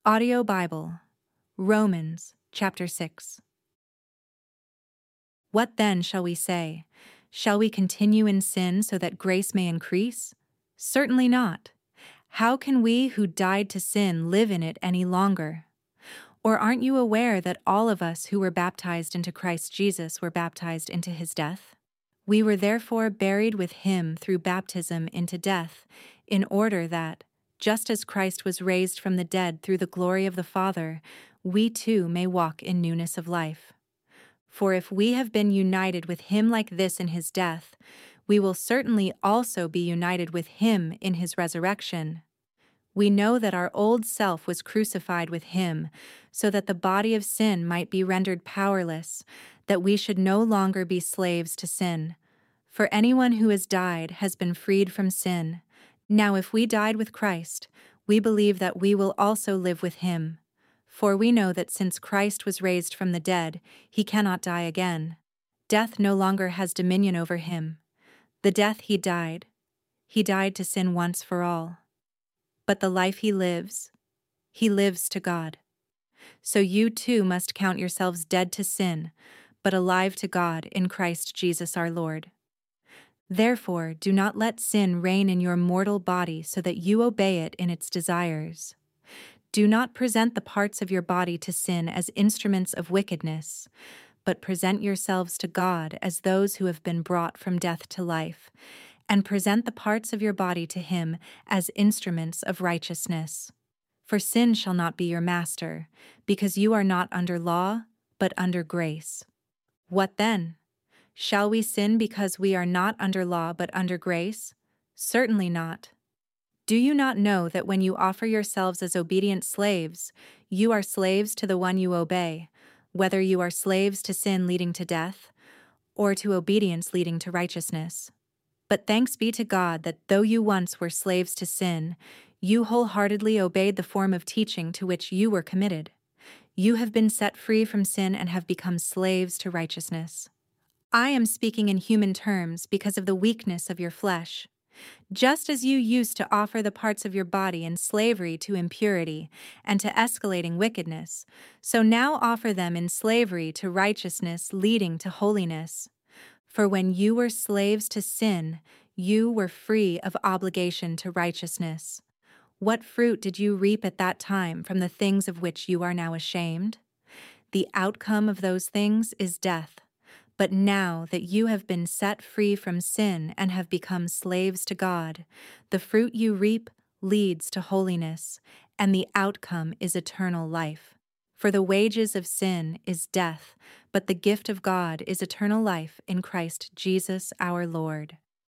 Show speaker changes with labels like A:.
A: Audio Bible, Romans chapter 6. What then shall we say? Shall we continue in sin so that grace may increase? Certainly not. How can we who died to sin live in it any longer? Or aren't you aware that all of us who were baptized into Christ Jesus were baptized into his death? We were therefore buried with him through baptism into death, in order that, just as Christ was raised from the dead through the glory of the Father, we too may walk in newness of life. For if we have been united with him like this in his death, we will certainly also be united with him in his resurrection. We know that our old self was crucified with him, so that the body of sin might be rendered powerless, that we should no longer be slaves to sin. For anyone who has died has been freed from sin. Now if we died with Christ, we believe that we will also live with him. For we know that since Christ was raised from the dead, he cannot die again. Death no longer has dominion over him. The death he died to sin once for all. But the life he lives to God. So you too must count yourselves dead to sin, but alive to God in Christ Jesus our Lord. Therefore, do not let sin reign in your mortal body so that you obey it in its desires. Do not present the parts of your body to sin as instruments of wickedness, but present yourselves to God as those who have been brought from death to life, and present the parts of your body to him as instruments of righteousness. For sin shall not be your master, because you are not under law, but under grace. What then? Shall we sin because we are not under law but under grace? Certainly not. Do you not know that when you offer yourselves as obedient slaves, you are slaves to the one you obey, whether you are slaves to sin leading to death, or to obedience leading to righteousness? But thanks be to God that though you once were slaves to sin, you wholeheartedly obeyed the form of teaching to which you were committed. You have been set free from sin and have become slaves to righteousness. I am speaking in human terms because of the weakness of your flesh. Just as you used to offer the parts of your body in slavery to impurity and to escalating wickedness, so now offer them in slavery to righteousness leading to holiness. For when you were slaves to sin, you were free of obligation to righteousness. What fruit did you reap at that time from the things of which you are now ashamed? The outcome of those things is death. But now that you have been set free from sin and have become slaves to God, the fruit you reap leads to holiness, and the outcome is eternal life. For the wages of sin is death, but the gift of God is eternal life in Christ Jesus our Lord.